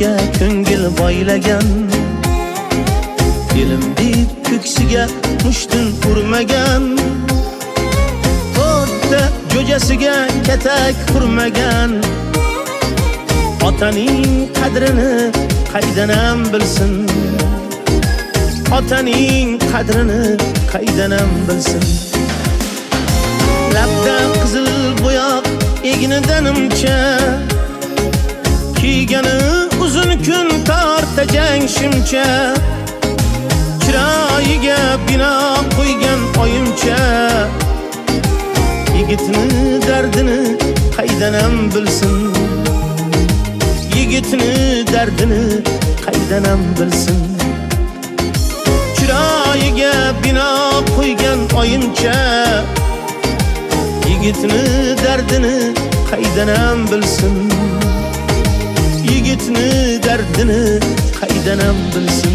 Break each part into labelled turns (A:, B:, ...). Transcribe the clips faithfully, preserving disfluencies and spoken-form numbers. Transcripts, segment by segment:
A: yurtga ko'ngil boylagan, elim deb ko'ksiga mushtin urmagan, to'rtta jo'jasiga katak qurmagan, otaning qadrini qaydanam bilsin, otaning qadrini qaydanam bilsin. Labda qizil bo'yoq egnidan nimcha, kiygani uzun kun tortajang shimcha, chiroyiga bino qo'ygan oyimcha, yigitni dardini qaydanam bilsin, yigitni dardini qaydanam bilsin. Chiroyiga bino qo'ygan oyimcha, yigitni dardini qaydanam bilsin, yigitni dardini qaydanam bilsin.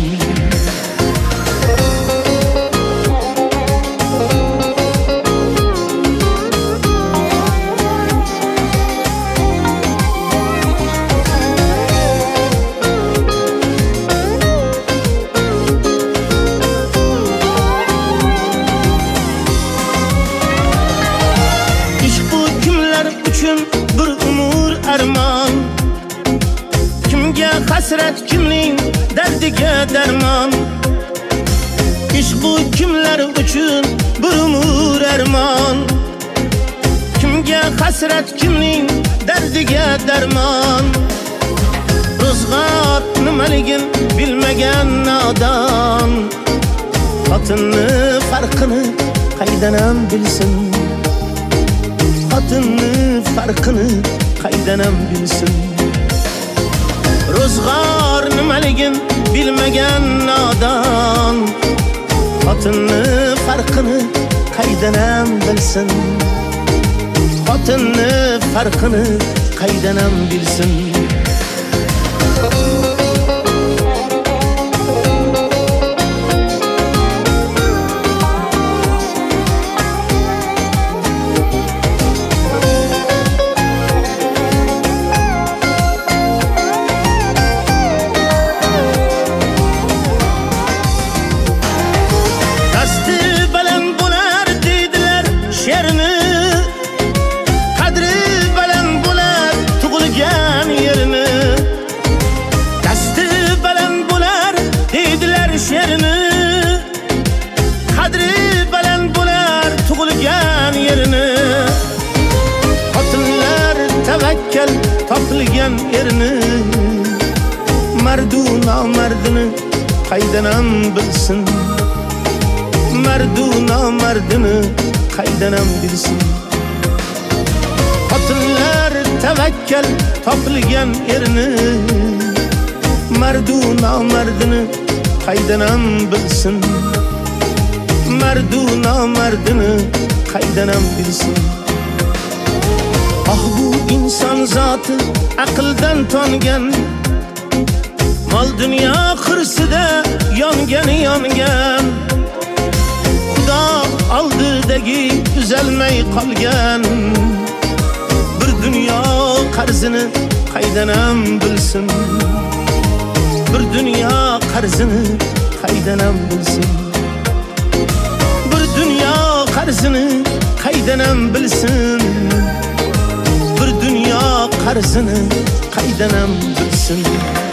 A: Bir umur armon, kimga hasrat, kimning dardiga darmon. Ish bu kimlar uchun bir umur armon, kimga hasrat, kimning dardiga darmon. Ro'zg'or nimaligin bilmagan nodon, xotinni farqini qaydanam bilsin, xotinni farqini qaydanam bilsin. Ro'zg'or nimaligin bilmagan nodon, xotinni farqini qaydanam bilsin, xotinni farqini qaydanam bilsin. Tavakkal topilgan erini, mardu nomardini qaydanam bilsin, mardu nomardini qaydanam bilsin. Xotinlar tavakkal topilgan erini, mardu nomardini qaydanam bilsin, mardu nomardini qaydanam bilsin. Ah bu inson zoti aqldan tongan, mol dunyo xirsida yongan yongan, Xudo oldidagi uzalmay qolgan, bir dunyo qarzini qaydanam bilsin, bir dunyo qarzini qaydanam bilsin, bir dunyo qarzini qaydanam bilsin, bir dunyo qarzini qaydanam bilsin.